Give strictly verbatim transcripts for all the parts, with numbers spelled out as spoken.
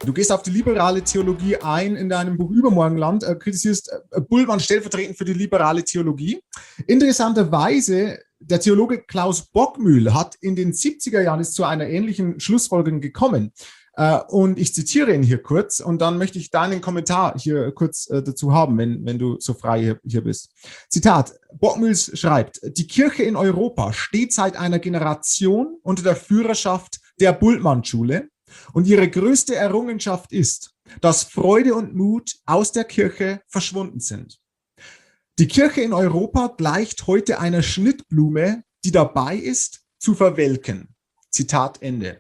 Du gehst auf die liberale Theologie ein in deinem Buch Übermorgenland, äh, kritisierst äh, Bultmann stellvertretend für die liberale Theologie. Interessanterweise, der Theologe Klaus Bockmühl hat in den siebziger Jahren ist zu einer ähnlichen Schlussfolgerung gekommen. Äh, und ich zitiere ihn hier kurz und dann möchte ich deinen Kommentar hier kurz äh, dazu haben, wenn, wenn du so frei hier, hier bist. Zitat, Bockmühl schreibt, die Kirche in Europa steht seit einer Generation unter der Führerschaft der Bultmann-Schule. Und ihre größte Errungenschaft ist, dass Freude und Mut aus der Kirche verschwunden sind. Die Kirche in Europa gleicht heute einer Schnittblume, die dabei ist, zu verwelken. Zitat Ende.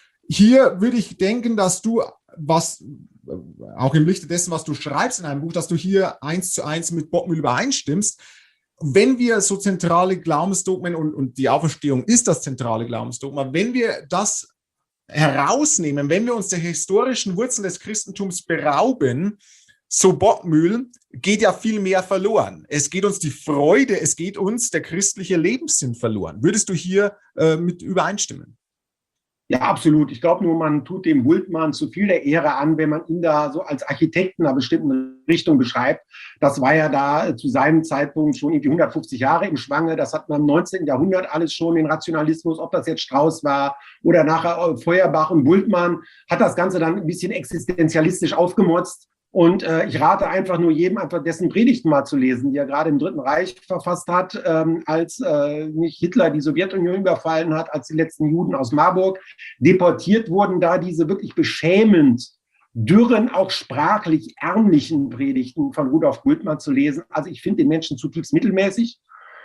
Hier würde ich denken, dass du, was auch im Lichte dessen, was du schreibst in einem Buch, dass du hier eins zu eins mit Bockmühl übereinstimmst. Wenn wir so zentrale Glaubensdogmen, und, und die Auferstehung ist das zentrale Glaubensdogma, wenn wir das herausnehmen, wenn wir uns der historischen Wurzeln des Christentums berauben, so Bockmühl, geht ja viel mehr verloren. Es geht uns die Freude, es geht uns der christliche Lebenssinn verloren. Würdest du hier äh, mit übereinstimmen? Ja, absolut. Ich glaube nur, man tut dem Bultmann zu viel der Ehre an, wenn man ihn da so als Architekten einer bestimmten Richtung beschreibt. Das war ja da zu seinem Zeitpunkt schon irgendwie hundertfünfzig Jahre im Schwange. Das hat man im neunzehnten Jahrhundert alles schon, den Rationalismus, ob das jetzt Strauß war oder nachher Feuerbach und Bultmann, hat das Ganze dann ein bisschen existenzialistisch aufgemotzt. Und äh, ich rate einfach nur jedem, einfach dessen Predigten mal zu lesen, die er gerade im Dritten Reich verfasst hat, ähm, als äh, nicht Hitler die Sowjetunion überfallen hat, als die letzten Juden aus Marburg deportiert wurden, da diese wirklich beschämend dürren, auch sprachlich ärmlichen Predigten von Rudolf Bultmann zu lesen. Also ich finde den Menschen zutiefst mittelmäßig,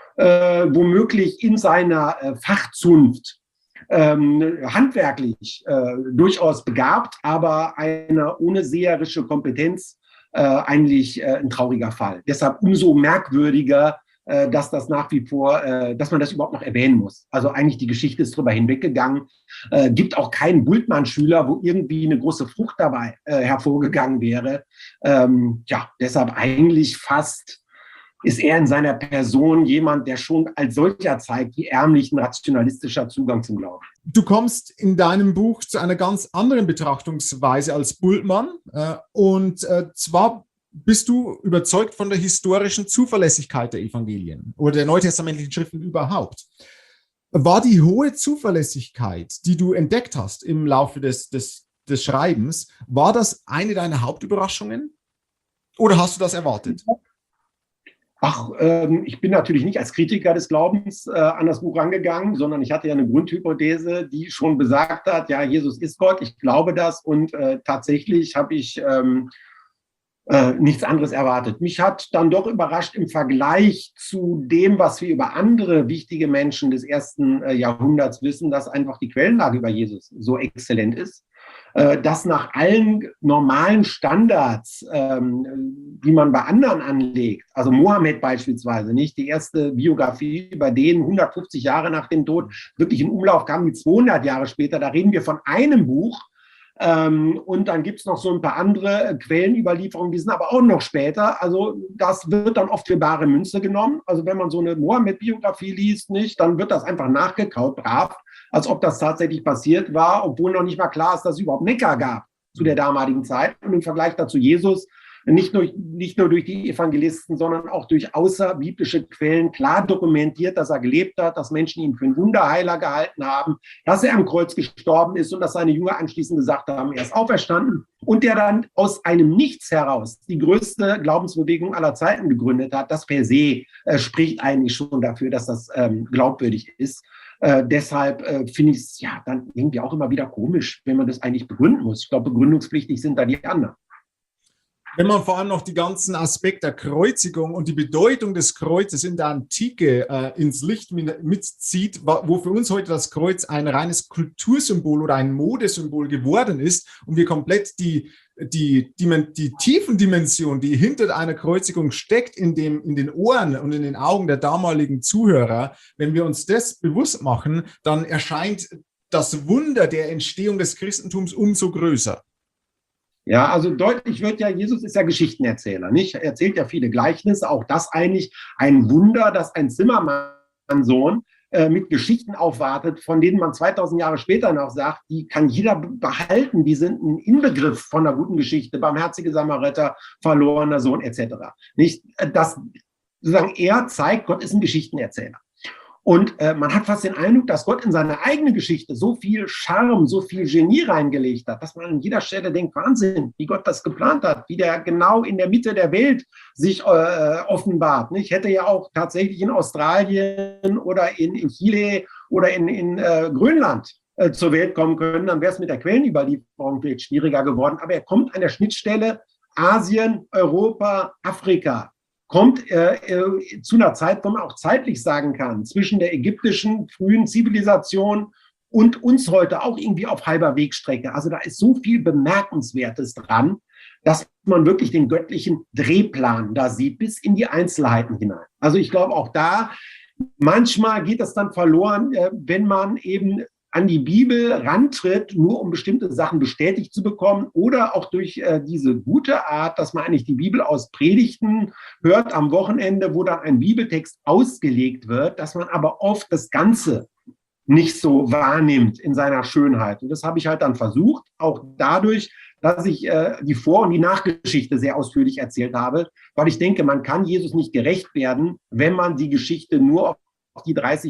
äh, womöglich in seiner äh, Fachzunft Ähm, handwerklich äh, durchaus begabt, aber eine ohne seherische Kompetenz äh, eigentlich äh, ein trauriger Fall. Deshalb umso merkwürdiger, äh, dass das nach wie vor, äh, dass man das überhaupt noch erwähnen muss. Also eigentlich die Geschichte ist drüber hinweggegangen. Äh, gibt auch keinen Bultmann-Schüler, wo irgendwie eine große Frucht dabei äh, hervorgegangen wäre. Ähm, ja, deshalb eigentlich fast ist er in seiner Person jemand, der schon als solcher zeigt, wie ärmlich ein rationalistischer Zugang zum Glauben. Du kommst in deinem Buch zu einer ganz anderen Betrachtungsweise als Bultmann. Äh, und äh, zwar bist du überzeugt von der historischen Zuverlässigkeit der Evangelien oder der neutestamentlichen Schriften überhaupt. War die hohe Zuverlässigkeit, die du entdeckt hast im Laufe des, des, des Schreibens, war das eine deiner Hauptüberraschungen? Oder hast du das erwartet? Ach, ähm, ich bin natürlich nicht als Kritiker des Glaubens äh, an das Buch rangegangen, sondern ich hatte ja eine Grundhypothese, die schon besagt hat, ja, Jesus ist Gott, ich glaube das und äh, tatsächlich habe ich ähm, äh, nichts anderes erwartet. Mich hat dann doch überrascht im Vergleich zu dem, was wir über andere wichtige Menschen des ersten äh, Jahrhunderts wissen, dass einfach die Quellenlage über Jesus so exzellent ist, äh, dass nach allen normalen Standards, ähm, die man bei anderen anlegt, also Mohammed beispielsweise, nicht die erste Biografie über den hundertfünfzig Jahre nach dem Tod wirklich in Umlauf kam, die zweihundert Jahre später, da reden wir von einem Buch. Ähm, und dann gibt es noch so ein paar andere Quellenüberlieferungen, die sind aber auch noch später. Also das wird dann oft für bare Münze genommen. Also wenn man so eine Mohammed-Biografie liest, nicht, dann wird das einfach nachgekaut, brav, als ob das tatsächlich passiert war, obwohl noch nicht mal klar ist, dass es überhaupt Mekka gab zu der damaligen Zeit. Und im Vergleich dazu Jesus, nicht nur, nicht nur durch die Evangelisten, sondern auch durch außerbiblische Quellen klar dokumentiert, dass er gelebt hat, dass Menschen ihn für einen Wunderheiler gehalten haben, dass er am Kreuz gestorben ist und dass seine Jünger anschließend gesagt haben, er ist auferstanden und der dann aus einem Nichts heraus die größte Glaubensbewegung aller Zeiten gegründet hat. Das per se äh, spricht eigentlich schon dafür, dass das ähm, glaubwürdig ist. Äh, deshalb äh, finde ich es ja dann irgendwie auch immer wieder komisch, wenn man das eigentlich begründen muss. Ich glaube, begründungspflichtig sind da die anderen. Wenn man vor allem noch die ganzen Aspekte der Kreuzigung und die Bedeutung des Kreuzes in der Antike äh, ins Licht mitzieht, wo für uns heute das Kreuz ein reines Kultursymbol oder ein Modesymbol geworden ist und wir komplett die, die, die, die Tiefendimension, die hinter einer Kreuzigung steckt, in, dem, in den Ohren und in den Augen der damaligen Zuhörer, wenn wir uns das bewusst machen, dann erscheint das Wunder der Entstehung des Christentums umso größer. Ja, also deutlich wird ja, Jesus ist ja Geschichtenerzähler, nicht? Er erzählt ja viele Gleichnisse, auch das eigentlich ein Wunder, dass ein Zimmermannssohn äh, mit Geschichten aufwartet, von denen man zweitausend Jahre später noch sagt, die kann jeder behalten, die sind ein Inbegriff von einer guten Geschichte, barmherzige Samariter, verlorener Sohn et cetera. Nicht, dass sozusagen er zeigt, Gott ist ein Geschichtenerzähler. Und äh, man hat fast den Eindruck, dass Gott in seine eigene Geschichte so viel Charme, so viel Genie reingelegt hat, dass man an jeder Stelle denkt, Wahnsinn, wie Gott das geplant hat, wie der genau in der Mitte der Welt sich äh, offenbart. Nicht? Hätte ja auch tatsächlich in Australien oder in, in Chile oder in, in äh, Grönland äh, zur Welt kommen können, dann wäre es mit der Quellenüberlieferung vielleicht schwieriger geworden. Aber er kommt an der Schnittstelle Asien, Europa, Afrika. Kommt äh, äh, zu einer Zeit, wo man auch zeitlich sagen kann, zwischen der ägyptischen frühen Zivilisation und uns heute auch irgendwie auf halber Wegstrecke. Also da ist so viel Bemerkenswertes dran, dass man wirklich den göttlichen Drehplan da sieht, bis in die Einzelheiten hinein. Also ich glaube auch da, manchmal geht das dann verloren, äh, wenn man eben an die Bibel rantritt, nur um bestimmte Sachen bestätigt zu bekommen oder auch durch äh, diese gute Art, dass man eigentlich die Bibel aus Predigten hört am Wochenende, wo dann ein Bibeltext ausgelegt wird, dass man aber oft das Ganze nicht so wahrnimmt in seiner Schönheit. Und das habe ich halt dann versucht, auch dadurch, dass ich äh, die Vor- und die Nachgeschichte sehr ausführlich erzählt habe, weil ich denke, man kann Jesus nicht gerecht werden, wenn man die Geschichte nur auf die dreißig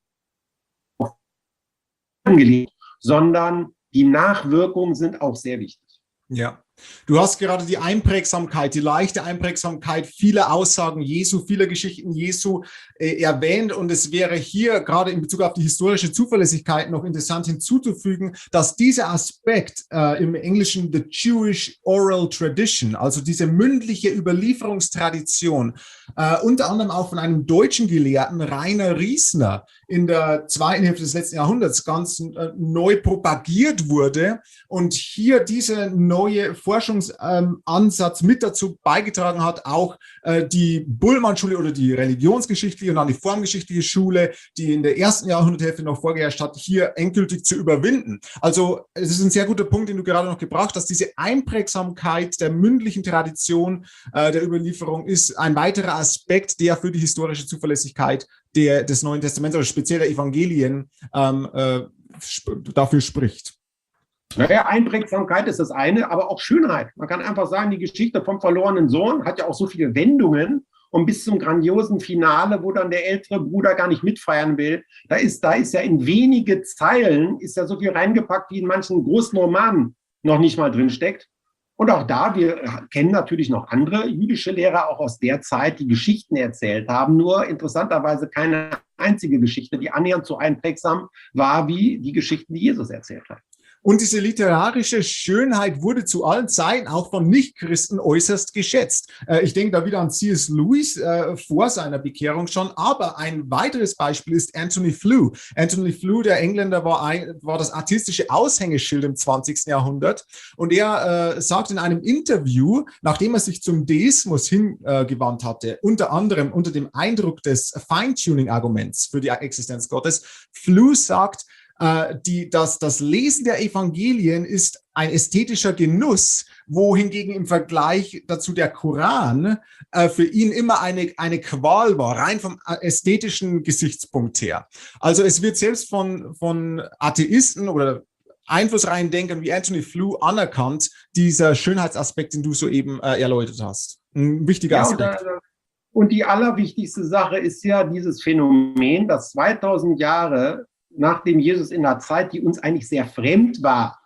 angelegt, sondern die Nachwirkungen sind auch sehr wichtig. Ja, du hast gerade die Einprägsamkeit, die leichte Einprägsamkeit vieler Aussagen Jesu, vieler Geschichten Jesu äh, erwähnt, und es wäre hier gerade in Bezug auf die historische Zuverlässigkeit noch interessant hinzuzufügen, dass dieser Aspekt äh, im Englischen the Jewish Oral Tradition, also diese mündliche Überlieferungstradition, äh, unter anderem auch von einem deutschen Gelehrten, Rainer Riesner, in der zweiten Hälfte des letzten Jahrhunderts ganz äh, neu propagiert wurde und hier diese neue Forschungsansatz ähm, mit dazu beigetragen hat, auch äh, die Bullmann-Schule oder die religionsgeschichtliche und dann die formgeschichtliche Schule, die in der ersten Jahrhunderthälfte noch vorgeherrscht hat, hier endgültig zu überwinden. Also es ist ein sehr guter Punkt, den du gerade noch gebracht hast. Diese Einprägsamkeit der mündlichen Tradition äh, der Überlieferung ist ein weiterer Aspekt, der für die historische Zuverlässigkeit der, des Neuen Testaments oder speziell der Evangelien ähm, äh, sp- dafür spricht. Naja, Einprägsamkeit ist das eine, aber auch Schönheit. Man kann einfach sagen, die Geschichte vom verlorenen Sohn hat ja auch so viele Wendungen und bis zum grandiosen Finale, wo dann der ältere Bruder gar nicht mitfeiern will, da ist, da ist ja in wenige Zeilen ist ja so viel reingepackt, wie in manchen großen Romanen noch nicht mal drin steckt. Und auch da, wir kennen natürlich noch andere jüdische Lehrer auch aus der Zeit, die Geschichten erzählt haben, nur interessanterweise keine einzige Geschichte, die annähernd so einprägsam war wie die Geschichten, die Jesus erzählt hat. Und diese literarische Schönheit wurde zu allen Zeiten auch von Nichtchristen äußerst geschätzt. Äh, ich denke da wieder an C S Lewis äh, vor seiner Bekehrung schon, aber ein weiteres Beispiel ist Anthony Flew. Anthony Flew, der Engländer, war, ein, war das artistische Aushängeschild im zwanzigsten Jahrhundert, und er äh, sagt in einem Interview, nachdem er sich zum Deismus hingewandt äh, hatte, unter anderem unter dem Eindruck des Feintuning-Arguments für die Existenz Gottes, Flew sagt, Die, dass das Lesen der Evangelien ist ein ästhetischer Genuss, wohingegen im Vergleich dazu der Koran äh, für ihn immer eine, eine Qual war, rein vom ästhetischen Gesichtspunkt her. Also es wird selbst von, von Atheisten oder einflussreichen Denkern wie Anthony Flew anerkannt, dieser Schönheitsaspekt, den du soeben äh, erläutert hast. Ein wichtiger ja, Aspekt. Und, und die allerwichtigste Sache ist ja dieses Phänomen, dass zweitausend Jahre nachdem Jesus in einer Zeit, die uns eigentlich sehr fremd war,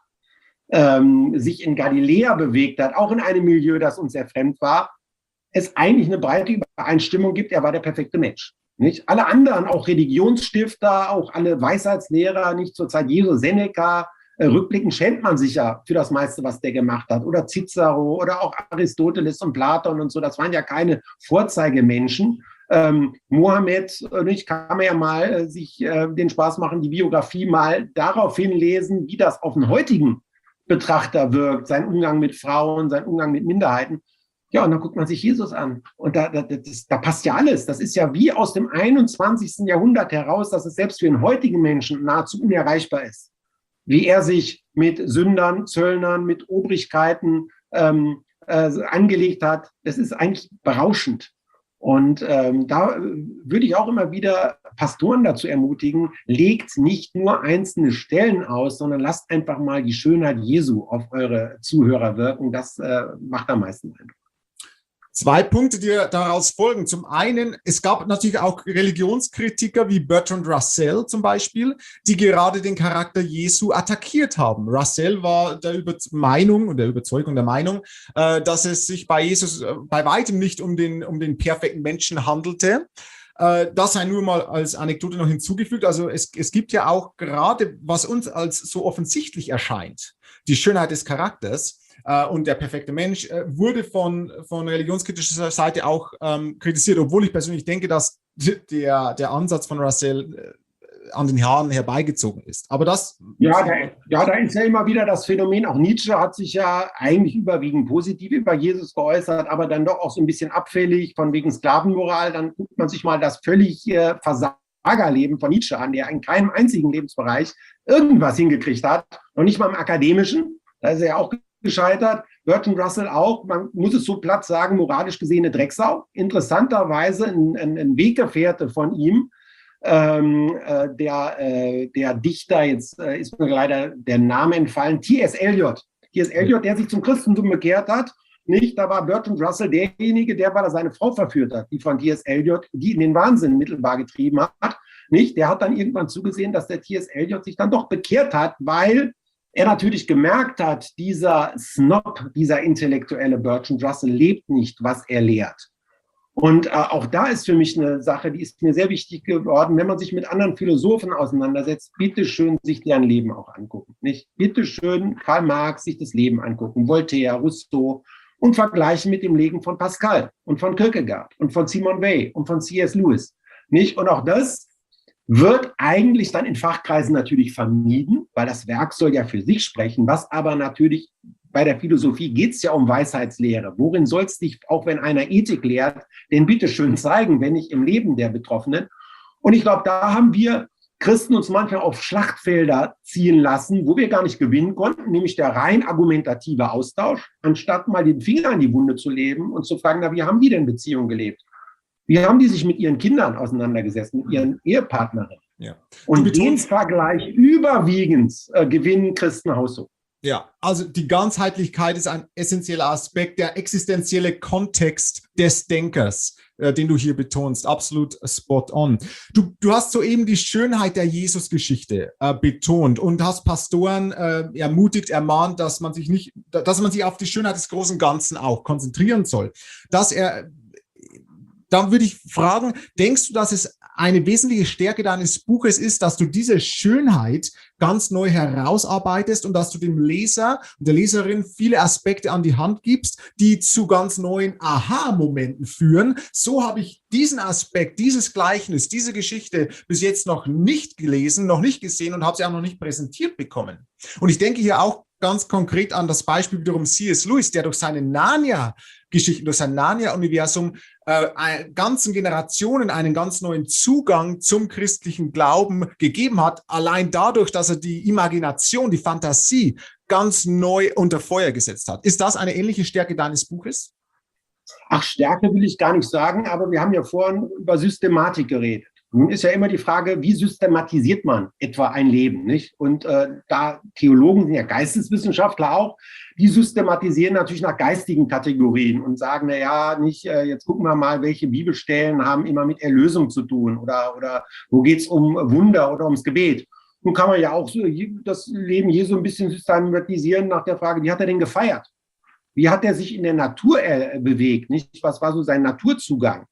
ähm, sich in Galiläa bewegt hat, auch in einem Milieu, das uns sehr fremd war, es eigentlich eine breite Übereinstimmung gibt, er war der perfekte Mensch. Nicht? Alle anderen, auch Religionsstifter, auch alle Weisheitslehrer, nicht zur Zeit Jesu, Seneca, äh, rückblickend schämt man sich ja für das meiste, was der gemacht hat. Oder Cicero oder auch Aristoteles und Platon und so, das waren ja keine Vorzeigemenschen. Ähm, Mohammed, ich kann mir ja mal äh, sich äh, den Spaß machen, die Biografie mal darauf hinlesen, wie das auf den heutigen Betrachter wirkt, sein Umgang mit Frauen, sein Umgang mit Minderheiten. Ja, und dann guckt man sich Jesus an. Und da, da, das, da passt ja alles. Das ist ja wie aus dem einundzwanzigsten Jahrhundert heraus, dass es selbst für den heutigen Menschen nahezu unerreichbar ist. Wie er sich mit Sündern, Zöllnern, mit Obrigkeiten ähm, äh, angelegt hat, das ist eigentlich berauschend. Und ähm, da würde ich auch immer wieder Pastoren dazu ermutigen, legt nicht nur einzelne Stellen aus, sondern lasst einfach mal die Schönheit Jesu auf eure Zuhörer wirken. Das äh, macht am meisten Eindruck. Zwei Punkte, die daraus folgen. Zum einen, es gab natürlich auch Religionskritiker wie Bertrand Russell zum Beispiel, die gerade den Charakter Jesu attackiert haben. Russell war der Über- Meinung und der Überzeugung der Meinung, äh, dass es sich bei Jesus äh, bei weitem nicht um den, um den perfekten Menschen handelte. Äh, das sei nur mal als Anekdote noch hinzugefügt. Also es, es gibt ja auch gerade, was uns als so offensichtlich erscheint, die Schönheit des Charakters, Uh, und der perfekte Mensch uh, wurde von, von religionskritischer Seite auch ähm, kritisiert, obwohl ich persönlich denke, dass der, der Ansatz von Russell äh, an den Haaren herbeigezogen ist. Aber das... Ja da, ja, da ist ja immer wieder das Phänomen, auch Nietzsche hat sich ja eigentlich überwiegend positiv über Jesus geäußert, aber dann doch auch so ein bisschen abfällig von wegen Sklavenmoral. Dann guckt man sich mal das völlig äh, Versagerleben von Nietzsche an, der in keinem einzigen Lebensbereich irgendwas hingekriegt hat, noch nicht mal im Akademischen. Da ist er ja auch gescheitert. Bertrand Russell auch, man muss es so platt sagen, moralisch gesehen eine Drecksau. Interessanterweise ein, ein, ein Weggefährte von ihm, ähm, äh, der, äh, der Dichter, jetzt äh, ist mir leider der Name entfallen, T S Eliot. T S Eliot, der sich zum Christentum bekehrt hat, nicht, da war Bertrand Russell derjenige, der weil er seine Frau verführt hat, die von T S Eliot, die in den Wahnsinn mittelbar getrieben hat, nicht, der hat dann irgendwann zugesehen, dass der T S Eliot sich dann doch bekehrt hat, weil er natürlich gemerkt hat, dieser Snob, dieser intellektuelle Bertrand Russell lebt nicht, was er lehrt. Und äh, auch da ist für mich eine Sache, die ist mir sehr wichtig geworden, wenn man sich mit anderen Philosophen auseinandersetzt, bitteschön sich deren Leben auch angucken. Nicht? Bitteschön Karl Marx sich das Leben angucken, Voltaire, Rousseau und vergleichen mit dem Leben von Pascal und von Kierkegaard und von Simone Weil und von C S Lewis. Nicht? Und auch das wird eigentlich dann in Fachkreisen natürlich vermieden, weil das Werk soll ja für sich sprechen, was aber natürlich bei der Philosophie geht es ja um Weisheitslehre. Worin soll es dich, auch wenn einer Ethik lehrt, denn bitteschön zeigen, wenn nicht im Leben der Betroffenen? Und ich glaube, da haben wir Christen uns manchmal auf Schlachtfelder ziehen lassen, wo wir gar nicht gewinnen konnten, nämlich der rein argumentative Austausch, anstatt mal den Finger in die Wunde zu leben und zu fragen, na, wie haben die denn Beziehungen gelebt? Wie haben die sich mit ihren Kindern auseinandergesetzt, mit ihren Ehepartnerinnen? Ja. Und den Vergleich überwiegend äh, gewinnen Christen haushoch. Ja, also die Ganzheitlichkeit ist ein essentieller Aspekt, der existenzielle Kontext des Denkers, äh, den du hier betonst, absolut spot on. Du, du hast soeben die Schönheit der Jesusgeschichte äh, betont und hast Pastoren äh, ermutigt, ermahnt, dass man sich nicht, dass man sich auf die Schönheit des großen Ganzen auch konzentrieren soll. Dass er Dann würde ich fragen, denkst du, dass es eine wesentliche Stärke deines Buches ist, dass du diese Schönheit ganz neu herausarbeitest und dass du dem Leser und der Leserin viele Aspekte an die Hand gibst, die zu ganz neuen Aha-Momenten führen? So habe ich diesen Aspekt, dieses Gleichnis, diese Geschichte bis jetzt noch nicht gelesen, noch nicht gesehen und habe sie auch noch nicht präsentiert bekommen. Und ich denke hier auch ganz konkret an das Beispiel wiederum C S Lewis, der durch seine Narnia-Geschichten, durch sein Narnia-Universum äh, ganzen Generationen einen ganz neuen Zugang zum christlichen Glauben gegeben hat, allein dadurch, dass er die Imagination, die Fantasie ganz neu unter Feuer gesetzt hat. Ist das eine ähnliche Stärke deines Buches? Ach, Stärke will ich gar nicht sagen, aber wir haben ja vorhin über Systematik geredet. Nun ist ja immer die Frage, wie systematisiert man etwa ein Leben, nicht? Und äh, da Theologen sind ja Geisteswissenschaftler auch, die systematisieren natürlich nach geistigen Kategorien und sagen, na ja, nicht, äh, jetzt gucken wir mal, welche Bibelstellen haben immer mit Erlösung zu tun oder, oder wo geht es um Wunder oder ums Gebet. Nun kann man ja auch so das Leben Jesu ein bisschen systematisieren nach der Frage, wie hat er denn gefeiert? Wie hat er sich in der Natur äh, bewegt, nicht? Was war so sein Naturzugang?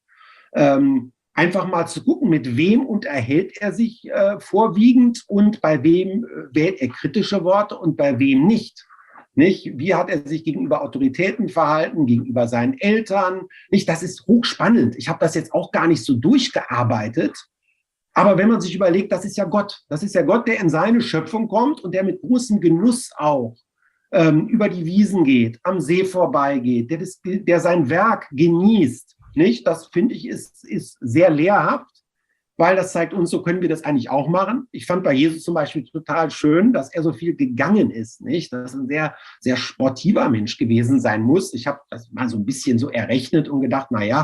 Ähm, Einfach mal zu gucken, mit wem unterhält er sich äh, vorwiegend und bei wem äh, wählt er kritische Worte und bei wem nicht. Nicht? Wie hat er sich gegenüber Autoritäten verhalten, gegenüber seinen Eltern? Nicht? Das ist hochspannend. Ich habe das jetzt auch gar nicht so durchgearbeitet. Aber wenn man sich überlegt, das ist ja Gott. Das ist ja Gott, der in seine Schöpfung kommt und der mit großem Genuss auch ähm, über die Wiesen geht, am See vorbeigeht, der, das, der sein Werk genießt. Nicht? Das finde ich ist, ist sehr lehrhaft, weil das zeigt uns, so können wir das eigentlich auch machen. Ich fand bei Jesus zum Beispiel total schön, dass er so viel gegangen ist, nicht? Dass er ein sehr, sehr sportiver Mensch gewesen sein muss. Ich habe das mal so ein bisschen so errechnet und gedacht, na ja,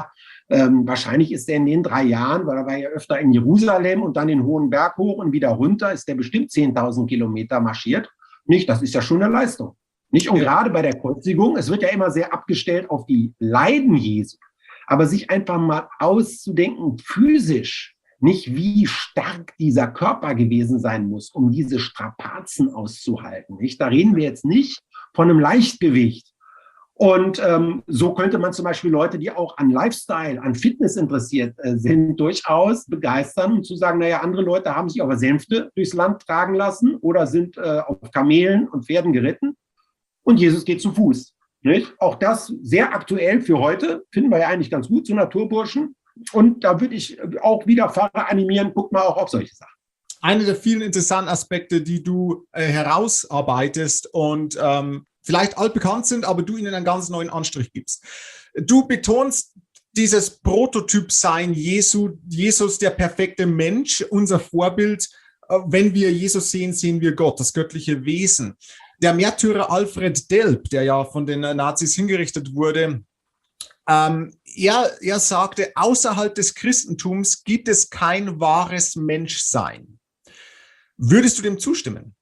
Ähm, wahrscheinlich ist er in den drei Jahren, weil er war ja öfter in Jerusalem und dann den Hohen Berg hoch und wieder runter, ist er bestimmt zehntausend Kilometer marschiert. Nicht, das ist ja schon eine Leistung. Nicht, und gerade bei der Kreuzigung, es wird ja immer sehr abgestellt auf die Leiden Jesu, aber sich einfach mal auszudenken, physisch, nicht wie stark dieser Körper gewesen sein muss, um diese Strapazen auszuhalten. Nicht? Da reden wir jetzt nicht von einem Leichtgewicht. Und ähm, so könnte man zum Beispiel Leute, die auch an Lifestyle, an Fitness interessiert äh, sind, durchaus begeistern und zu sagen, naja, andere Leute haben sich aber Sänfte durchs Land tragen lassen oder sind äh, auf Kamelen und Pferden geritten und Jesus geht zu Fuß. Nicht? Auch das sehr aktuell für heute, finden wir ja eigentlich ganz gut, so Naturburschen. Und da würde ich auch wieder Fahrer animieren, guckt mal auch auf solche Sachen. Einer der vielen interessanten Aspekte, die du äh, herausarbeitest und ähm, vielleicht altbekannt sind, aber du ihnen einen ganz neuen Anstrich gibst. Du betonst dieses Prototyp-Sein Jesu, Jesus, der perfekte Mensch, unser Vorbild. Wenn wir Jesus sehen, sehen wir Gott, das göttliche Wesen. Der Märtyrer Alfred Delp, der ja von den Nazis hingerichtet wurde, ähm, er, er sagte, außerhalb des Christentums gibt es kein wahres Menschsein. Würdest du dem zustimmen?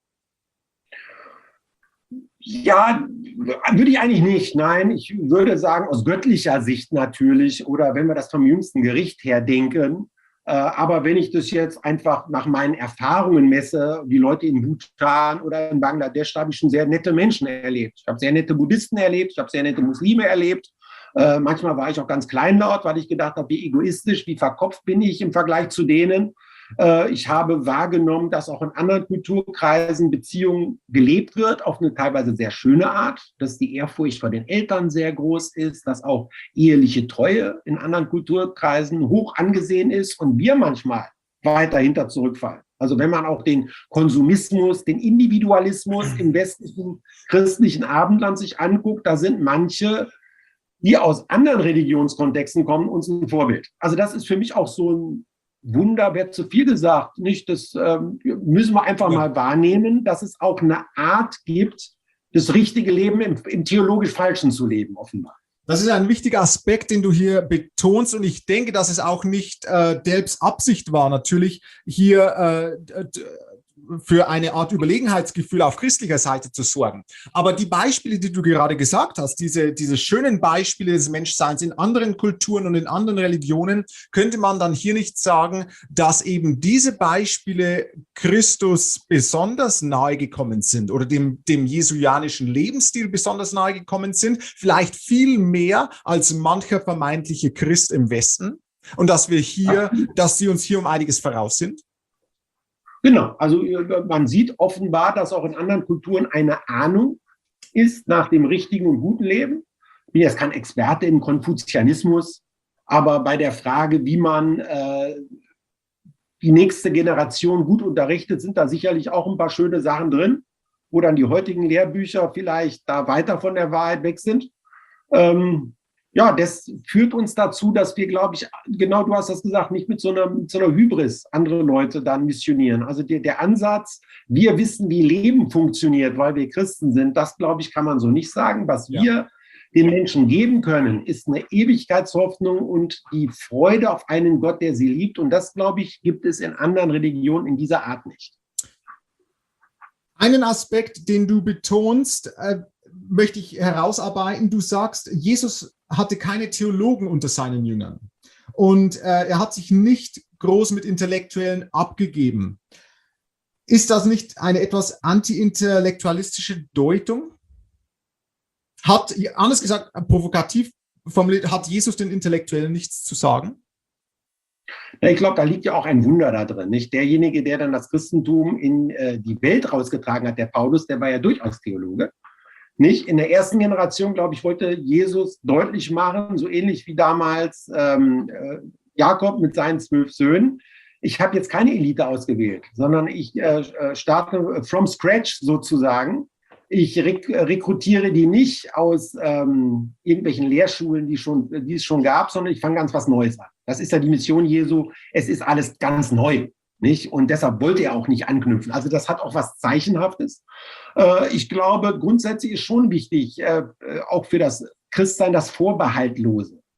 Ja, würde ich eigentlich nicht. Nein, ich würde sagen, aus göttlicher Sicht natürlich oder wenn wir das vom jüngsten Gericht her denken. Äh, aber wenn ich das jetzt einfach nach meinen Erfahrungen messe, die Leute in Bhutan oder in Bangladesch, da habe ich schon sehr nette Menschen erlebt. Ich habe sehr nette Buddhisten erlebt, ich habe sehr nette Muslime erlebt. Äh, manchmal war ich auch ganz kleinlaut, weil ich gedacht habe, wie egoistisch, wie verkopft bin ich im Vergleich zu denen. Ich habe wahrgenommen, dass auch in anderen Kulturkreisen Beziehung gelebt wird, auf eine teilweise sehr schöne Art, dass die Ehrfurcht vor den Eltern sehr groß ist, dass auch eheliche Treue in anderen Kulturkreisen hoch angesehen ist und wir manchmal weiter hinter zurückfallen. Also wenn man auch den Konsumismus, den Individualismus im westlichen christlichen Abendland sich anguckt, da sind manche, die aus anderen Religionskontexten kommen, uns ein Vorbild. Also das ist für mich auch so ein Wunder, wird zu viel gesagt. Nicht, das ähm, müssen wir einfach ja. mal wahrnehmen, dass es auch eine Art gibt, das richtige Leben im, im theologisch Falschen zu leben, offenbar. Das ist ein wichtiger Aspekt, den du hier betonst. Und ich denke, dass es auch nicht äh, Delps Absicht war, natürlich hier äh, für eine Art Überlegenheitsgefühl auf christlicher Seite zu sorgen. Aber die Beispiele, die du gerade gesagt hast, diese, diese schönen Beispiele des Menschseins in anderen Kulturen und in anderen Religionen, könnte man dann hier nicht sagen, dass eben diese Beispiele Christus besonders nahe gekommen sind oder dem, dem jesuianischen Lebensstil besonders nahe gekommen sind, vielleicht viel mehr als mancher vermeintliche Christ im Westen und dass wir hier, dass sie uns hier um einiges voraus sind? Genau, also man sieht offenbar, dass auch in anderen Kulturen eine Ahnung ist nach dem richtigen und guten Leben. Ich bin jetzt kein Experte im Konfuzianismus, aber bei der Frage, wie man äh, die nächste Generation gut unterrichtet, sind da sicherlich auch ein paar schöne Sachen drin, wo dann die heutigen Lehrbücher vielleicht da weiter von der Wahrheit weg sind. Ähm, Ja, das führt uns dazu, dass wir, glaube ich, genau, du hast das gesagt, nicht mit so einer, mit so einer Hybris andere Leute dann missionieren. Also der, der Ansatz, wir wissen, wie Leben funktioniert, weil wir Christen sind, das, glaube ich, kann man so nicht sagen. Was ja. wir den Menschen geben können, ist eine Ewigkeitshoffnung und die Freude auf einen Gott, der sie liebt. Und das, glaube ich, gibt es in anderen Religionen in dieser Art nicht. Einen Aspekt, den du betonst, äh, möchte ich herausarbeiten. Du sagst, Jesus hatte keine Theologen unter seinen Jüngern und äh, er hat sich nicht groß mit Intellektuellen abgegeben. Ist das nicht eine etwas anti-intellektualistische Deutung? Hat, anders gesagt, provokativ formuliert, hat Jesus den Intellektuellen nichts zu sagen? Ich glaube, da liegt ja auch ein Wunder da drin. Nicht? Derjenige, der dann das Christentum in äh, die Welt rausgetragen hat, der Paulus, der war ja durchaus Theologe. Nicht? In der ersten Generation, glaube ich, wollte Jesus deutlich machen, so ähnlich wie damals ähm, äh, Jakob mit seinen zwölf Söhnen. Ich habe jetzt keine Elite ausgewählt, sondern ich äh, starte from scratch sozusagen. Ich rek rekrutiere die nicht aus ähm, irgendwelchen Lehrschulen, die, schon, die es schon gab, sondern ich fange ganz was Neues an. Das ist ja die Mission Jesu. Es ist alles ganz neu. Nicht? Und deshalb wollte er auch nicht anknüpfen. Also das hat auch was Zeichenhaftes. Äh, ich glaube, grundsätzlich ist schon wichtig, äh, auch für das Christsein, das Vorbehaltlose.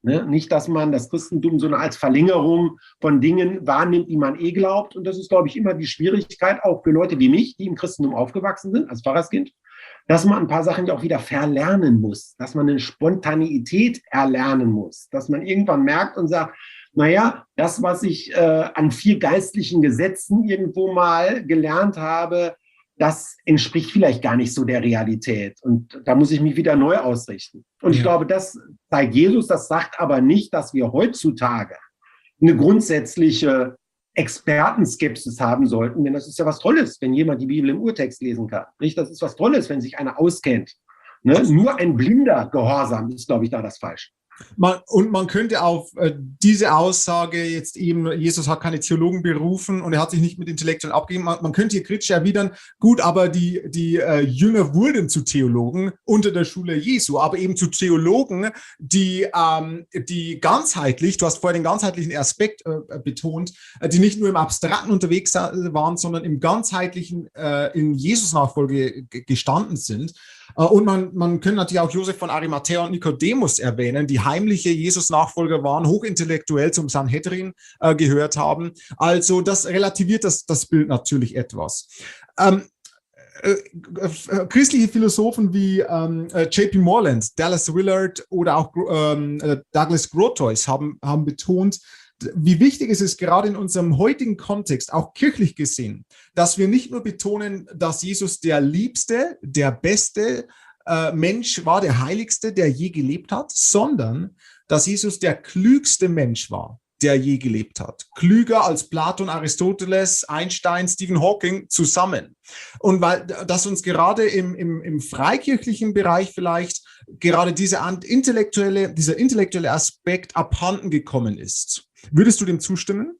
Ne? Nicht, dass man das Christentum so eine als Verlängerung von Dingen wahrnimmt, die man eh glaubt. Und das ist, glaube ich, immer die Schwierigkeit, auch für Leute wie mich, die im Christentum aufgewachsen sind, als Pfarrerskind, dass man ein paar Sachen ja auch wieder verlernen muss, dass man eine Spontaneität erlernen muss, dass man irgendwann merkt und sagt, naja, das, was ich äh, an vier geistlichen Gesetzen irgendwo mal gelernt habe, das entspricht vielleicht gar nicht so der Realität. Und da muss ich mich wieder neu ausrichten. Und ja. ich glaube, das zeigt Jesus, das sagt aber nicht, dass wir heutzutage eine grundsätzliche Expertenskepsis haben sollten, denn das ist ja was Tolles, wenn jemand die Bibel im Urtext lesen kann. Nicht? Das ist was Tolles, wenn sich einer auskennt. Ne? Nur ein blinder Gehorsam ist, glaube ich, da das Falsche. Man, und man könnte auf äh, diese Aussage jetzt eben, Jesus hat keine Theologen berufen und er hat sich nicht mit Intellektuellen abgegeben, man, man könnte hier kritisch erwidern, gut, aber die, die äh, Jünger wurden zu Theologen unter der Schule Jesu, aber eben zu Theologen, die, ähm, die ganzheitlich, du hast vorher den ganzheitlichen Aspekt äh, betont, äh, die nicht nur im Abstrakten unterwegs waren, sondern im ganzheitlichen äh, in Jesus-Nachfolge gestanden sind. Und man, man könnte natürlich auch Josef von Arimathäa und Nikodemus erwähnen, die heimliche Jesus-Nachfolger waren, hochintellektuell zum Sanhedrin äh, gehört haben. Also das relativiert das, das Bild natürlich etwas. Ähm, äh, äh, christliche Philosophen wie ähm, J P Moreland, Dallas Willard oder auch ähm, Douglas Groothuis haben, haben betont, wie wichtig es ist, gerade in unserem heutigen Kontext, auch kirchlich gesehen, dass wir nicht nur betonen, dass Jesus der liebste, der beste äh, Mensch war, der heiligste, der je gelebt hat, sondern dass Jesus der klügste Mensch war, der je gelebt hat. Klüger als Platon, Aristoteles, Einstein, Stephen Hawking zusammen. Und weil das uns gerade im, im, im freikirchlichen Bereich vielleicht gerade diese intellektuelle, dieser intellektuelle Aspekt abhanden gekommen ist. Würdest du dem zustimmen?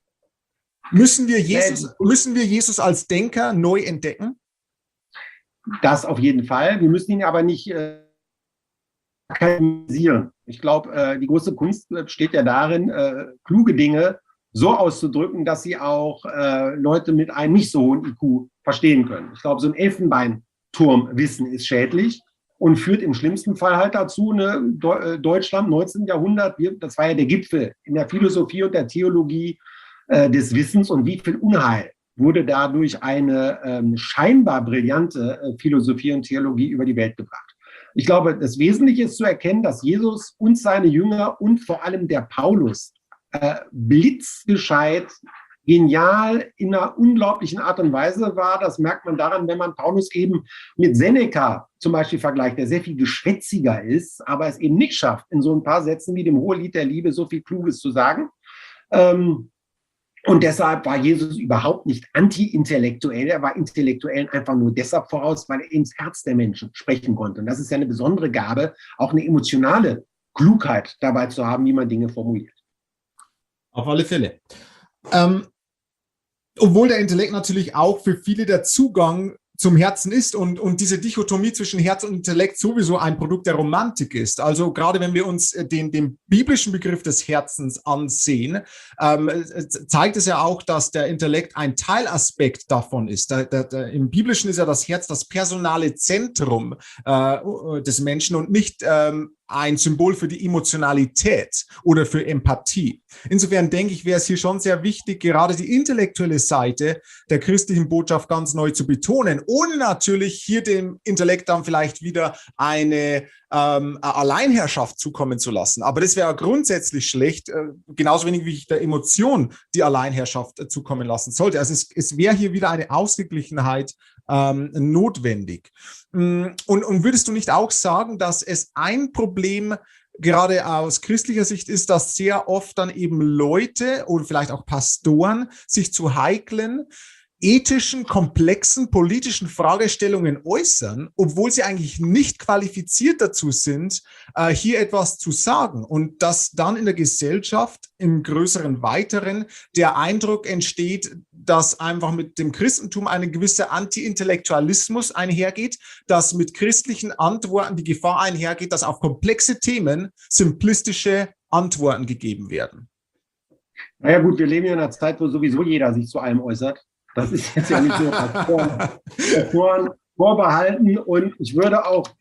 Müssen wir Jesus, müssen wir Jesus als Denker neu entdecken? Das auf jeden Fall. Wir müssen ihn aber nicht äh, akademisieren. Ich glaube, äh, die große Kunst besteht ja darin, äh, kluge Dinge so auszudrücken, dass sie auch äh, Leute mit einem nicht so hohen I Q verstehen können. Ich glaube, so ein Elfenbeinturmwissen ist schädlich und führt im schlimmsten Fall halt dazu, ne, Deutschland neunzehnten Jahrhundert, das war ja der Gipfel in der Philosophie und der Theologie äh, des Wissens und wie viel Unheil wurde dadurch eine ähm, scheinbar brillante äh, Philosophie und Theologie über die Welt gebracht. Ich glaube, das Wesentliche ist zu erkennen, dass Jesus und seine Jünger und vor allem der Paulus äh, blitzgescheit, genial in einer unglaublichen Art und Weise war. Das merkt man daran, wenn man Paulus eben mit Seneca zum Beispiel vergleicht, der sehr viel geschwätziger ist, aber es eben nicht schafft, in so ein paar Sätzen wie dem Hohelied der Liebe so viel Kluges zu sagen. Ähm, und deshalb war Jesus überhaupt nicht anti-intellektuell. Er war Intellektuellen einfach nur deshalb voraus, weil er ins Herz der Menschen sprechen konnte. Und das ist ja eine besondere Gabe, auch eine emotionale Klugheit dabei zu haben, wie man Dinge formuliert. Auf alle Fälle. Ähm, obwohl der Intellekt natürlich auch für viele der Zugang zum Herzen ist und, und diese Dichotomie zwischen Herz und Intellekt sowieso ein Produkt der Romantik ist. Also gerade wenn wir uns den, den biblischen Begriff des Herzens ansehen, ähm, zeigt es ja auch, dass der Intellekt ein Teilaspekt davon ist. Da, da, da, im Biblischen ist ja das Herz das personale Zentrum äh, des Menschen und nicht ähm, ein Symbol für die Emotionalität oder für Empathie. Insofern denke ich, wäre es hier schon sehr wichtig, gerade die intellektuelle Seite der christlichen Botschaft ganz neu zu betonen, ohne natürlich hier dem Intellekt dann vielleicht wieder eine ähm, Alleinherrschaft zukommen zu lassen. Aber das wäre grundsätzlich schlecht, äh, genauso wenig wie ich der Emotion die Alleinherrschaft äh, zukommen lassen sollte. Also es, es wäre hier wieder eine Ausgeglichenheit ähm, notwendig. Und, und würdest du nicht auch sagen, dass es ein Problem gerade aus christlicher Sicht ist, dass sehr oft dann eben Leute oder vielleicht auch Pastoren sich zu heiklen, ethischen, komplexen politischen Fragestellungen äußern, obwohl sie eigentlich nicht qualifiziert dazu sind, äh, hier etwas zu sagen. Und dass dann in der Gesellschaft im größeren Weiteren der Eindruck entsteht, dass einfach mit dem Christentum ein gewisser Anti-Intellektualismus einhergeht, dass mit christlichen Antworten die Gefahr einhergeht, dass auf komplexe Themen simplistische Antworten gegeben werden. Naja gut, wir leben ja in einer Zeit, wo sowieso jeder sich zu allem äußert. Das ist jetzt ja nicht so vor, vorbehalten und ich würde auch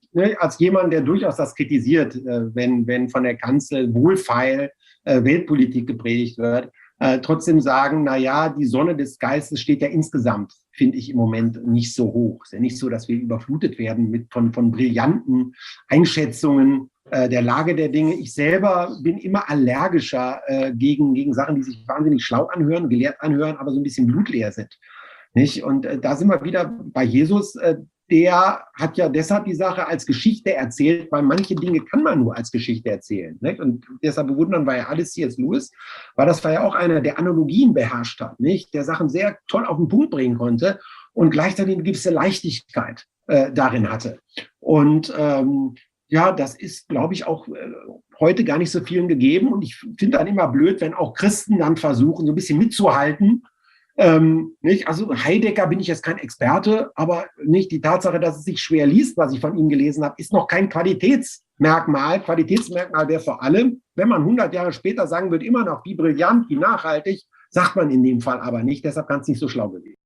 ne, als jemand, der durchaus das kritisiert, äh, wenn, wenn von der Kanzel wohlfeil äh, Weltpolitik gepredigt wird, äh, trotzdem sagen, na ja, die Sonne des Geistes steht ja insgesamt, finde ich im Moment nicht so hoch. Es ist ja nicht so, dass wir überflutet werden mit von, von brillanten Einschätzungen äh, der Lage der Dinge. Ich selber bin immer allergischer äh, gegen, gegen Sachen, die sich wahnsinnig schlau anhören, gelehrt anhören, aber so ein bisschen blutleer sind. Nicht? Und äh, da sind wir wieder bei Jesus. Äh, der hat ja deshalb die Sache als Geschichte erzählt, weil manche Dinge kann man nur als Geschichte erzählen. Nicht? Und deshalb bewundern wir ja alles C S. Lewis, weil das war ja auch einer, der Analogien beherrscht hat, nicht? Der Sachen sehr toll auf den Punkt bringen konnte und gleichzeitig eine gewisse Leichtigkeit äh, darin hatte. Und ähm, ja, das ist, glaube ich, auch äh, heute gar nicht so vielen gegeben. Und ich finde dann immer blöd, wenn auch Christen dann versuchen, so ein bisschen mitzuhalten. Ähm, nicht? Also Heidegger bin ich jetzt kein Experte, aber nicht die Tatsache, dass es sich schwer liest, was ich von ihm gelesen habe, ist noch kein Qualitätsmerkmal. Qualitätsmerkmal wäre vor allem, wenn man hundert Jahre später sagen würde, immer noch wie brillant, wie nachhaltig, sagt man in dem Fall aber nicht. Deshalb kann es nicht so schlau gewesen.